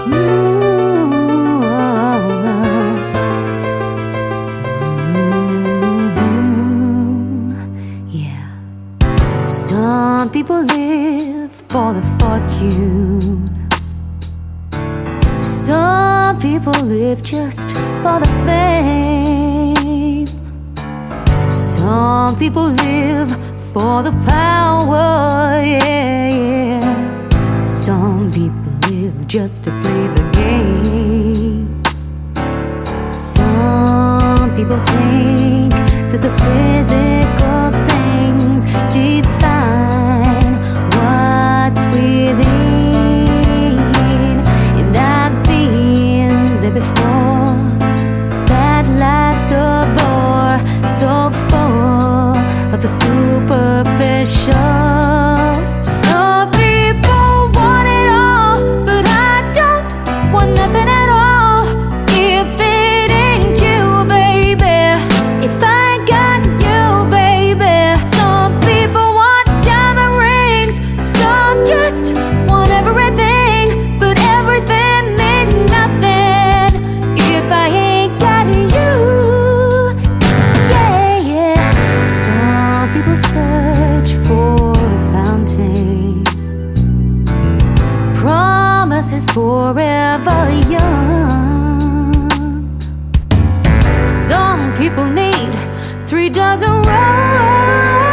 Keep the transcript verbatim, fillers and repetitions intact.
Ooh, yeah. Some people live for the fortune. Some people live just for the fame. Some people live for the power, yeah, yeah. Some people live just to play the game. Some people think that the physical things define what's within. And I've been there before. That life's a bore, so full of the superficial. Some people want it all, but I don't want nothing at all. If it ain't you, baby, if I got you, baby. Some people want diamond rings, some just want everything, but everything means nothing if I ain't got you. Yeah, yeah. Some people search for a fountain, promises forever young. Some people need three dozen roses.